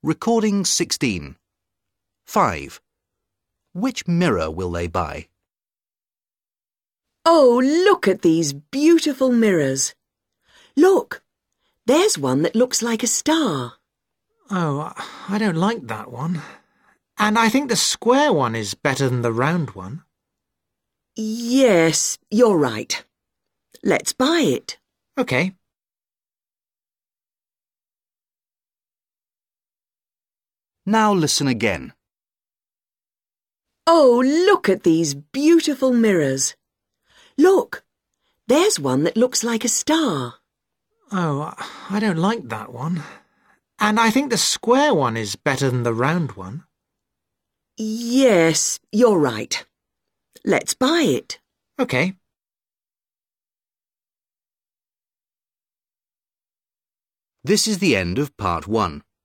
Recording 16. 5. Which mirror will they buy? Oh, look at these beautiful mirrors. Look, there's one that looks like a star. Oh, I don't like that one. And I think the square one is better than the round one. Yes, you're right. Let's buy it. OK. Now listen again. Oh, look at these beautiful mirrors. Look, there's one that looks like a star. Oh, I don't like that one. And I think the square one is better than the round one. Yes, you're right. Let's buy it. OK. This is the end of part 1.